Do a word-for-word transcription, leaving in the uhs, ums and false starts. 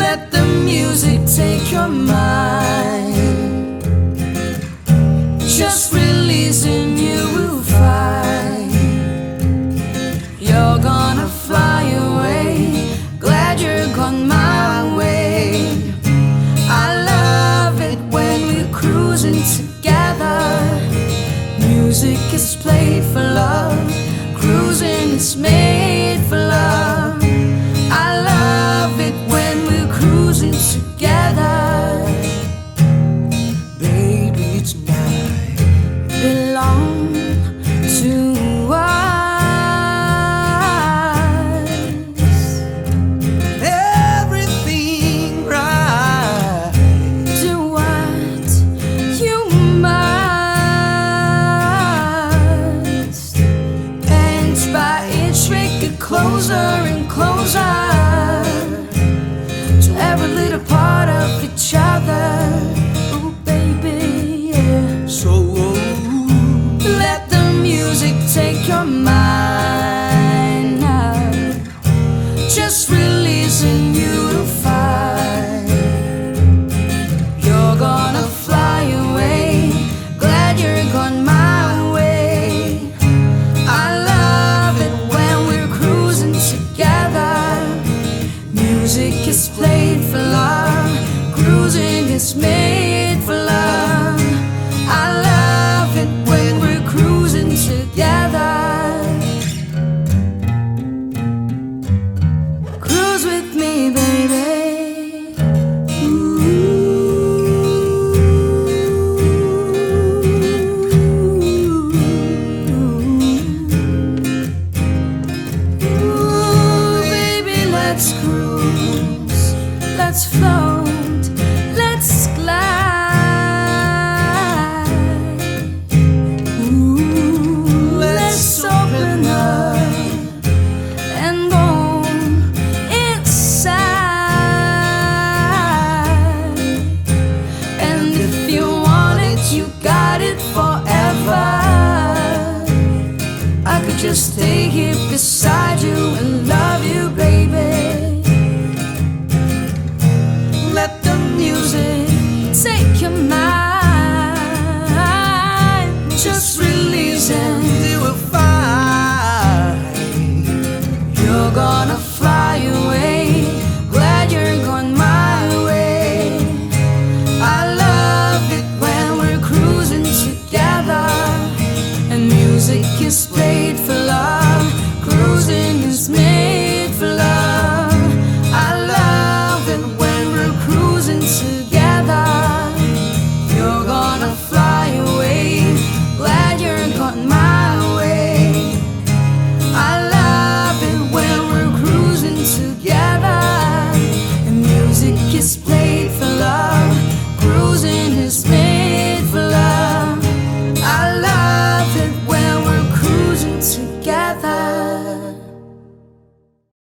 Let the music take your mind. Just release and you will find you're gonna fly away. Glad you're gone my way. I love it when we're cruising together. Music is played for love. Cruising is made for love. I love it when we're cruising together. Baby, tonight belong to us. Everything right. Do what you must. Inch by inch, make it closer and closer to every little part of each other. Oh baby, yeah. So let the music take your mind now. Just release and you'll find you're gonna fly away. Glad you're gone my way. I love it when we're cruising together. Music is played for love. Cruising is made for love. I love it when we're cruising together. Cruise with me, baby. Ooh. Ooh, baby, let's cruise. Let's flow.